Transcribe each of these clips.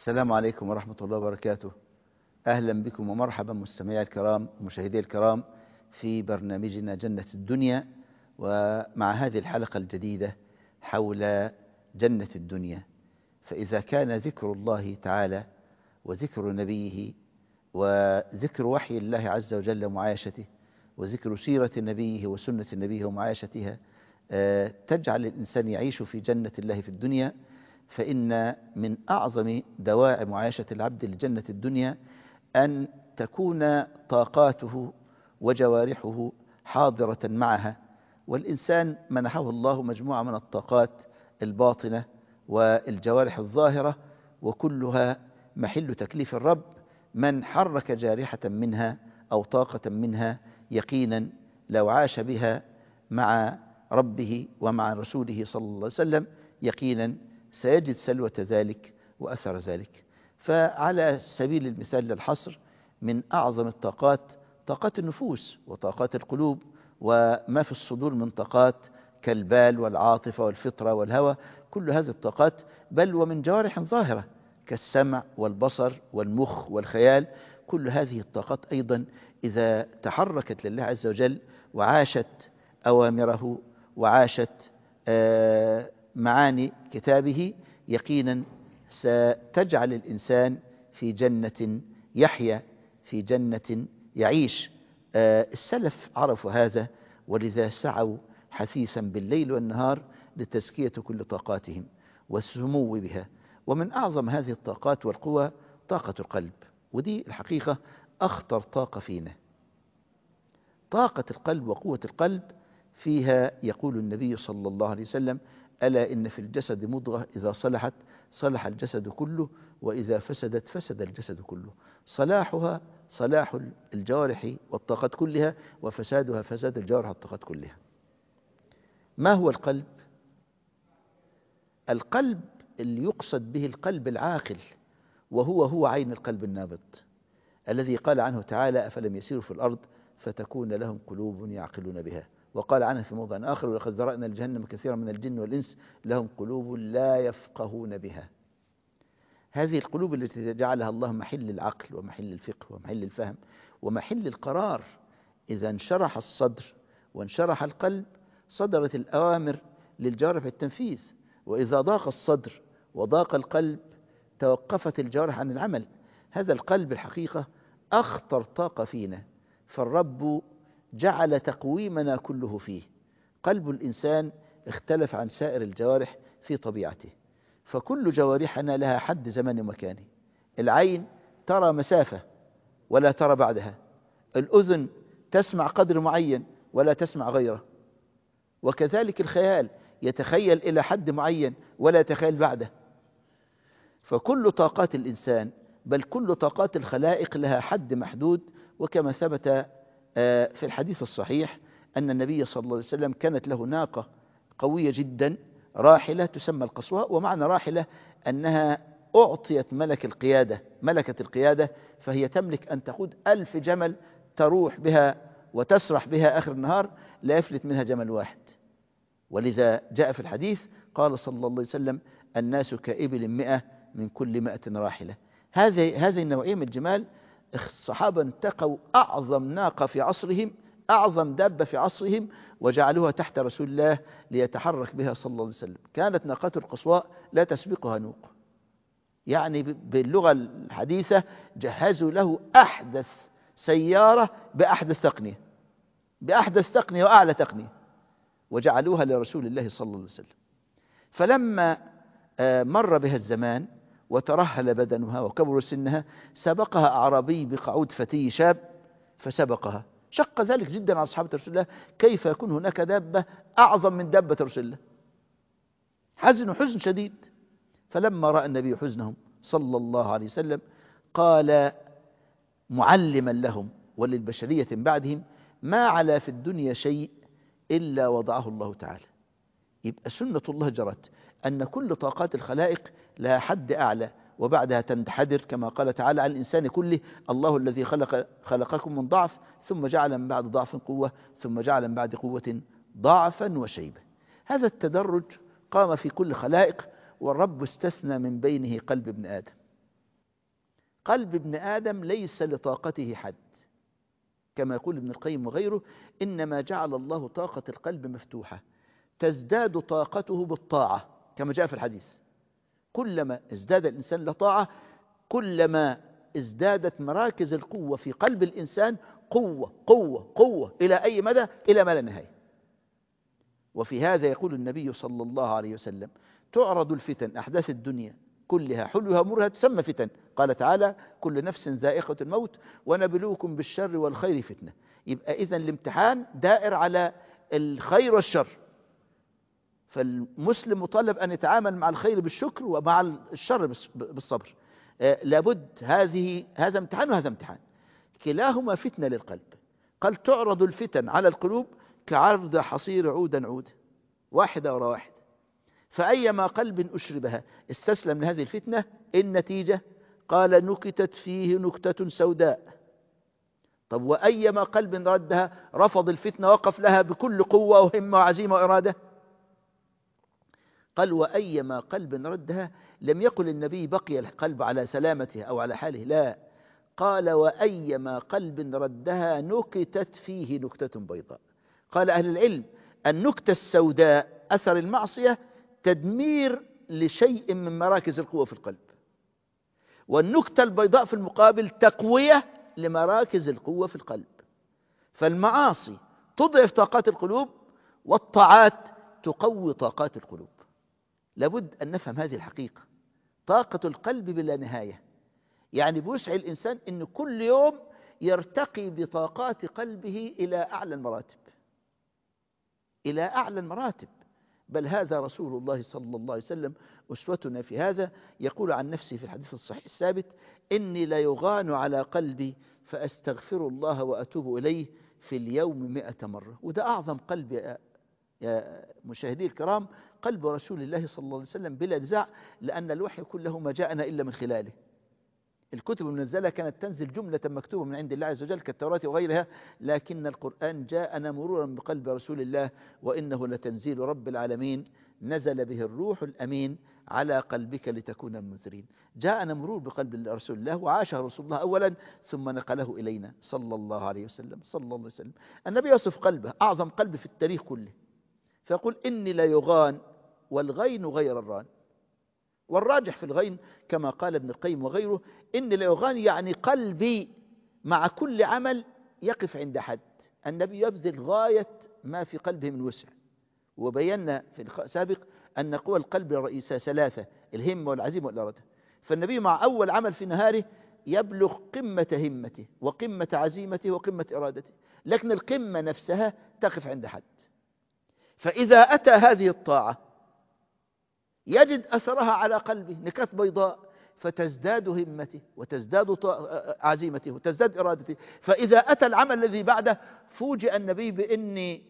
السلام عليكم ورحمة الله وبركاته. أهلا بكم ومرحبا مستمعي الكرام مشاهدي الكرام في برنامجنا جنة الدنيا، ومع هذه الحلقة الجديدة حول جنة الدنيا. فإذا كان ذكر الله تعالى وذكر نبيه وذكر وحي الله عز وجل ومعايشته وذكر سيرة نبيه وسنة نبيه ومعايشتها تجعل الإنسان يعيش في جنة الله في الدنيا، فإن من أعظم دواعي معايشة العبد لجنة الدنيا أن تكون طاقاته وجوارحه حاضرة معها. والإنسان منحه الله مجموعة من الطاقات الباطنة والجوارح الظاهرة، وكلها محل تكليف الرب. من حرك جارحة منها أو طاقة منها يقينا لو عاش بها مع ربه ومع رسوله صلى الله عليه وسلم يقينا سيجد سلوة ذلك وأثر ذلك. فعلى سبيل المثال للحصر، من أعظم الطاقات طاقات النفوس وطاقات القلوب وما في الصدور من طاقات كالبال والعاطفة والفطرة والهوى، كل هذه الطاقات، بل ومن جوارح ظاهرة كالسمع والبصر والمخ والخيال. كل هذه الطاقات أيضا إذا تحركت لله عز وجل وعاشت أوامره وعاشت معاني كتابه يقينا ستجعل الإنسان في جنة يحيا، في جنة يعيش. السلف عرفوا هذا، ولذا سعوا حثيثا بالليل والنهار لتزكية كل طاقاتهم والسمو بها. ومن أعظم هذه الطاقات والقوى طاقة القلب، ودي الحقيقة أخطر طاقة فينا. طاقة القلب وقوة القلب فيها يقول النبي صلى الله عليه وسلم: ألا إن في الجسد مضغة إذا صلحت صلح الجسد كله، وإذا فسدت فسد الجسد كله. صلاحها صلاح الجوارح والطاقات كلها، وفسادها فساد الجوارح والطاقات كلها. ما هو القلب؟ القلب اللي يقصد به القلب العاقل، وهو عين القلب النابض الذي قال عنه تعالى: أفلم يسيروا في الأرض فتكون لهم قلوب يعقلون بها. وقال عنه في موضع آخر: ولقد ذرأنا لجهنم كثيرا من الجن والإنس لهم قلوب لا يفقهون بها. هذه القلوب التي جعلها الله محل العقل ومحل الفقه ومحل الفهم ومحل القرار. إذا انشرح الصدر وانشرح القلب صدرت الأوامر للجوارح التنفيذ، وإذا ضاق الصدر وضاق القلب توقفت الجوارح عن العمل. هذا القلب الحقيقة أخطر طاقة فينا، فالرب جعل تقويمنا كله فيه. قلب الإنسان اختلف عن سائر الجوارح في طبيعته، فكل جوارحنا لها حد زمن ومكان. العين ترى مسافة ولا ترى بعدها، الأذن تسمع قدر معين ولا تسمع غيره، وكذلك الخيال يتخيل إلى حد معين ولا يتخيل بعده. فكل طاقات الإنسان بل كل طاقات الخلائق لها حد محدود. وكما ثبت في الحديث الصحيح أن النبي صلى الله عليه وسلم كانت له ناقة قوية جدا راحلة تسمى القصواء، ومعنى راحلة أنها أعطيت ملكة القيادة، فهي تملك أن تقود 1000 جمل تروح بها وتسرح بها آخر النهار لا يفلت منها جمل واحد. ولذا جاء في الحديث قال صلى الله عليه وسلم: الناس كإبل 100 من كل 100 راحلة. هذه النوعية من الجمال الصحابة انتقوا أعظم ناقة في عصرهم، أعظم دابة في عصرهم، وجعلوها تحت رسول الله ليتحرك بها صلى الله عليه وسلم. كانت ناقته القصواء لا تسبقها نوق، يعني باللغة الحديثة جهزوا له أحدث سيارة بأحدث تقنية وأعلى تقنية، وجعلوها لرسول الله صلى الله عليه وسلم. فلما مر بها الزمان وترهل بدنها وكبر سنها سبقها أعرابي بقعود فتي شاب فسبقها. شق ذلك جدا على أصحاب رسول الله، كيف يكون هناك دابة أعظم من دابة رسول الله؟ حزنوا حزن شديد. فلما رأى النبي حزنهم صلى الله عليه وسلم قال معلما لهم وللبشرية بعدهم: ما علا في الدنيا شيء إلا وضعه الله تعالى. يبقى سنة الله جرت أن كل طاقات الخلائق لها حد أعلى وبعدها تنحدر، كما قال تعالى عن الإنسان كله: الله الذي خلقكم من ضعف ثم جعل من بعد ضعف قوة ثم جعل من بعد قوة ضعفا وشيبة. هذا التدرج قام في كل خلائق، والرب استثنى من بينه قلب ابن آدم. قلب ابن آدم ليس لطاقته حد، كما يقول ابن القيم وغيره: إنما جعل الله طاقة القلب مفتوحة تزداد طاقته بالطاعة، كما جاء في الحديث: كلما ازداد الإنسان لطاعة كلما ازدادت مراكز القوة في قلب الإنسان قوة قوة قوة إلى أي مدى؟ إلى ما لا نهاية. وفي هذا يقول النبي صلى الله عليه وسلم: تعرض الفتن، أحداث الدنيا كلها حلوها مرها تسمى فتن. قال تعالى: كل نفس ذائقة الموت ونبلوكم بالشر والخير فتنة. يبقى إذن الامتحان دائر على الخير والشر، فالمسلم مطالب أن يتعامل مع الخير بالشكر ومع الشر بالصبر. لابد، هذا امتحان وهذا امتحان، كلاهما فتنة للقلب. قال: تعرض الفتن على القلوب كعرض حصير عودا عودا، واحدة وراء واحدة، فأيما قلب أشربها استسلم لهذه الفتنة. النتيجة قال: نكتت فيه نكتة سوداء. طب وأيما قلب ردها، رفض الفتنة، وقف لها بكل قوة وهمة وعزيمة وإرادة. قال: وأيما قلب ردها، لم يقل النبي بقي القلب على سلامته أو على حاله، لا، قال: وأيما قلب ردها نكتت فيه نكتة بيضاء. قال أهل العلم: النكتة السوداء أثر المعصية تدمير لشيء من مراكز القوة في القلب، والنكتة البيضاء في المقابل تقوية لمراكز القوة في القلب. فالمعاصي تضعف طاقات القلوب، والطاعات تقوي طاقات القلوب. لابد أن نفهم هذه الحقيقة. طاقة القلب بلا نهاية، يعني بوسع الإنسان أن كل يوم يرتقي بطاقات قلبه إلى أعلى المراتب، إلى أعلى المراتب. بل هذا رسول الله صلى الله عليه وسلم أسوتنا في هذا، يقول عن نفسه في الحديث الصحيح الثابت: إني لا يغان على قلبي فأستغفر الله وأتوب إليه في اليوم 100 مرة. وده أعظم قلب يا مشاهدي الكرام، قلب رسول الله صلى الله عليه وسلم بلا نزاع، لأن الوحي كله ما جاءنا إلا من خلاله. الكتب المنزلة كانت تنزل جملة مكتوبة من عند الله عز وجل كالتوراة وغيرها، لكن القرآن جاءنا مرورا بقلب رسول الله، وإنه لتنزيل رب العالمين نزل به الروح الأمين على قلبك لتكون من المنذرين. جاءنا مرور بقلب رسول الله، وعاشه رسول الله أولا ثم نقله إلينا صلى الله عليه وسلم. صلى الله عليه وسلم النبي يصف قلبه أعظم قلب في التاريخ كله، فيقول: إني لا يغان، والغين غير الران. والراجح في الغين كما قال ابن القيم وغيره: إن لا يغان يعني قلبي مع كل عمل يقف عند حد. النبي يبذل غاية ما في قلبه من وسع. وبينا في السابق أن قوى القلب الرئيسة 3: الهمة والعزيمة والإرادة. فالنبي مع أول عمل في نهاره يبلغ قمة همته وقمة عزيمته وقمة إرادته، لكن القمة نفسها تقف عند حد. فإذا أتى هذه الطاعة يجد أثرها على قلبه نكات بيضاء، فتزداد همته وتزداد عزيمته وتزداد إرادته. فإذا أتى العمل الذي بعده فوجئ النبي بأن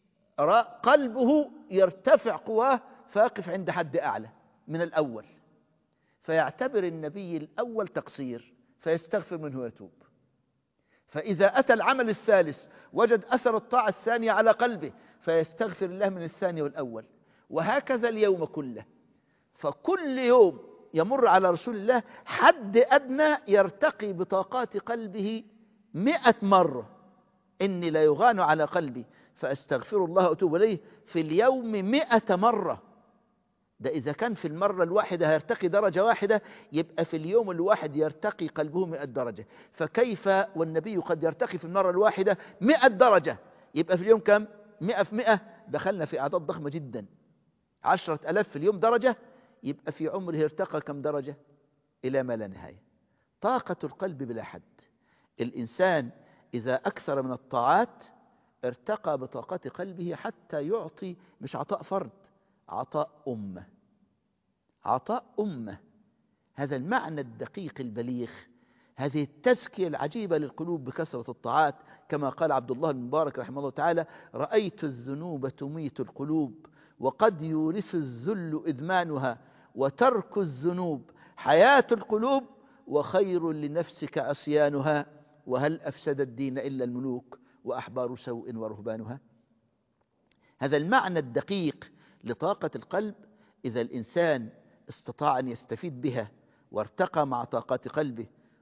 قلبه يرتفع قواه فيقف عند حد أعلى من الأول، فيعتبر النبي الأول تقصير فيستغفر منه ويتوب. فإذا أتى العمل الثالث وجد أثر الطاعة الثانية على قلبه فيستغفر الله من الثاني والأول، وهكذا اليوم كله. فكل يوم يمر على رسول الله حد أدنى يرتقي بطاقات قلبه 100 مرة. إني لا يغان على قلبي فأستغفر الله وأتوب إليه في اليوم 100 مرة. ده إذا كان في المرة الواحدة هيرتقي درجة واحدة، يبقى في اليوم الواحد يرتقي قلبه 100 درجة. فكيف والنبي قد يرتقي في المرة الواحدة 100 درجة؟ يبقى في اليوم كم؟ 100 في 100 دخلنا في أعداد ضخمة جدا. 10,000 في اليوم درجة، يبقى في عمره ارتقى كم درجة؟ إلى ما لا نهاية. طاقة القلب بلا حد. الإنسان إذا أكثر من الطاعات ارتقى بطاقة قلبه حتى يعطي، مش عطاء فرد، عطاء أمة. عطاء أمة، هذا المعنى الدقيق البليغ، هذه التزكية العجيبة للقلوب بكثرة الطاعات. كما قال عبد الله المبارك رحمه الله تعالى: رأيت الذنوب تميت القلوب، وقد يورث الذل إدمانها، وترك الذنوب حياة القلوب، وخير لنفسك عصيانها، وهل أفسد الدين إلا الملوك وأحبار سوء ورهبانها. هذا المعنى الدقيق لطاقة القلب، إذا الإنسان استطاع أن يستفيد بها وارتقى مع طاقات قلبه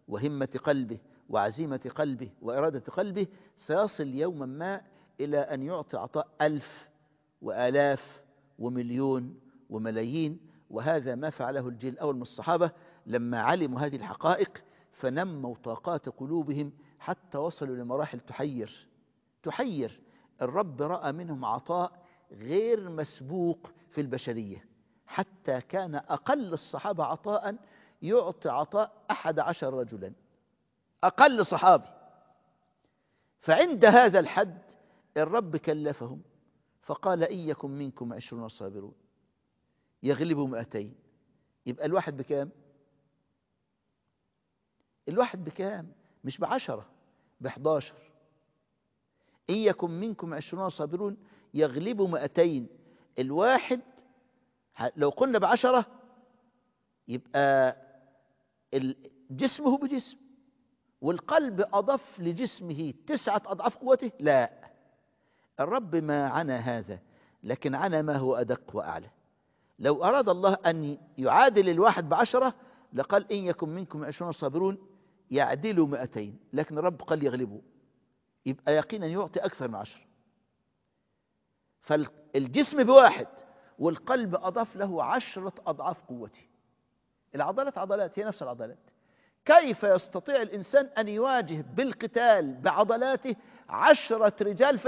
وهمة قلبه وعزيمة قلبه وإرادة قلبه سيصل يوما ما إلى أن يعطي عطاء 1000 وآلاف ومليون وملايين. وهذا ما فعله الجيل الأول من الصحابة لما علموا هذه الحقائق، فنموا طاقات قلوبهم حتى وصلوا لمراحل تحير. الرب رأى منهم عطاء غير مسبوق في البشرية، حتى كان أقل الصحابة عطاء يعطي عطاء 11 رجلا، أقل صحابي. فعند هذا الحد الرب كلفهم فقال: إن يكن منكم 20 صابرون يغلبوا 200. يبقى الواحد بكام؟ الواحد بكام؟ مش ب10، ب11. إن يكن منكم 20 صابرون يغلبوا 200. الواحد لو قلنا ب10 يبقى جسمه بجسم، والقلب أضاف لجسمه 9 أضعاف قوته. لا، الرب ما عنى هذا، لكن عنى ما هو أدق وأعلى. لو أراد الله أن يعادل الواحد ب10 لقال: إن يكن منكم 20 صابرون يعدلوا 200، لكن الرب قال يغلبوا، يبقى يقينا يعطي أكثر من 10. فالجسم ب1 والقلب أضاف له 10 أضعاف قوته. العضلات عضلات، هي نفس العضلات. كيف يستطيع الإنسان أن يواجه بالقتال بعضلاته 10 رجال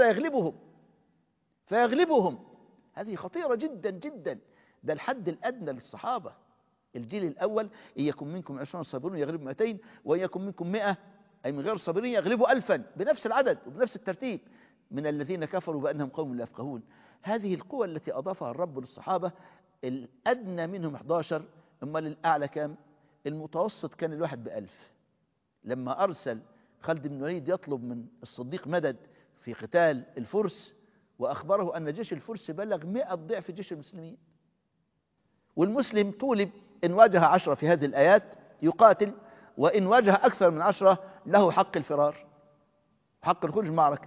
فيغلبهم؟ هذه خطيرة جدا جدا. ده الحد الأدنى للصحابة. الجيل الأول: إن يكن منكم 20 صابرون يغلبوا 200، وإن يكن منكم 100 أي من غير صابرين يغلبوا 1000، بنفس العدد وبنفس الترتيب. من الذين كفروا بأنهم قوم لا يفقهون. هذه القوة التي أضافها الرب للصحابة. الأدنى منهم 11، أمال الأعلى كام؟ المتوسط كان الواحد ب1000. لما أرسل خالد بن الوليد يطلب من الصديق مدد في قتال الفرس، وأخبره أن جيش الفرس بلغ 100 ضعف جيش المسلمين، والمسلم طولب إن واجه 10 في هذه الآيات يقاتل، وإن واجه أكثر من 10 له حق الفرار، حق الخروج من المعركة.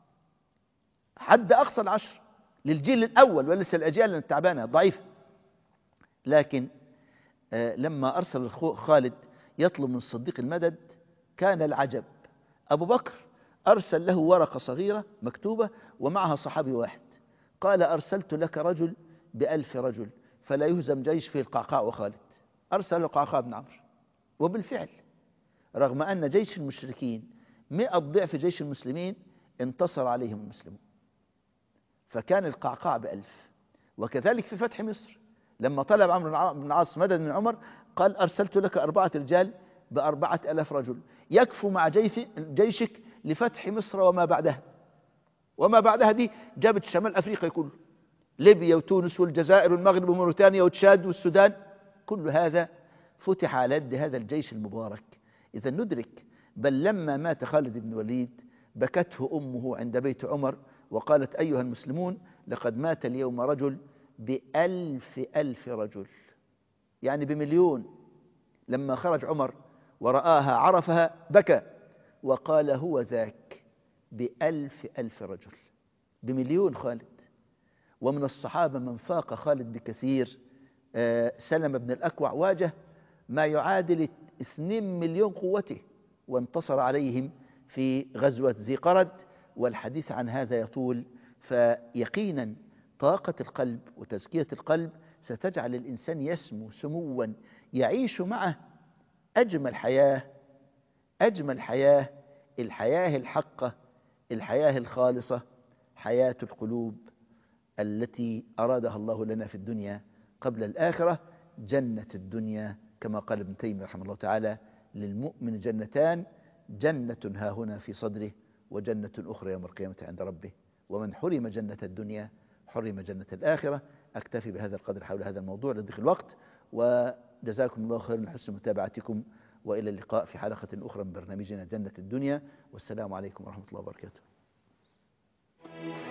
حد أقصى 10 للجيل الأول، ولسه الأجيال التعبانة ضعيفة. لكن لما أرسل خالد يطلب من الصديق المدد كان العجب. أبو بكر أرسل له ورقة صغيرة مكتوبة ومعها صحابي واحد، قال: أرسلت لك رجل ب1000 رجل فلا يهزم جيش فيه القعقاع وخالد. أرسل له القعقاع بن عمرو، وبالفعل رغم أن جيش المشركين 100 ضعف جيش المسلمين انتصر عليهم المسلمون، فكان القعقاع ب1000. وكذلك في فتح مصر لما طلب عمرو بن العاص مدد من عمر قال: أرسلت لك 4 رجال ب4000 رجل يكفوا مع جيشك لفتح مصر وما بعدها دي جابت شمال أفريقيا كله، ليبيا وتونس والجزائر والمغرب وموريتانيا وتشاد والسودان، كل هذا فتح على يد هذا الجيش المبارك. إذا ندرك. بل لما مات خالد بن الوليد بكته أمه عند بيت عمر وقالت: أيها المسلمون، لقد مات اليوم رجل ب1000 رجل، يعني ب1,000,000. لما خرج عمر ورآها عرفها بكى وقال: هو ذاك ب1000 رجل، ب1,000,000 خالد. ومن الصحابة من فاق خالد بكثير. سلمة بن الأكوع واجه ما يعادل 2,000,000 قوته وانتصر عليهم في غزوة ذي قرد، والحديث عن هذا يطول. فيقينا طاقة القلب وتزكية القلب ستجعل الإنسان يسمو سموا يعيش معه أجمل حياة، الحياة الحقة، الحياة الخالصة، حياة القلوب التي أرادها الله لنا في الدنيا قبل الآخرة، جنة الدنيا. كما قال ابن تيمية رحمه الله تعالى: للمؤمن جنتان، جنة ها هنا في صدره، وجنة أخرى يوم القيامة عند ربه. ومن حرم جنة الدنيا حرم جنة الآخرة. أكتفي بهذا القدر حول هذا الموضوع لضيق الوقت، وجزاكم الله خيرا لحسن متابعتكم، وإلى اللقاء في حلقة أخرى من برنامجنا جنة الدنيا، والسلام عليكم ورحمة الله وبركاته.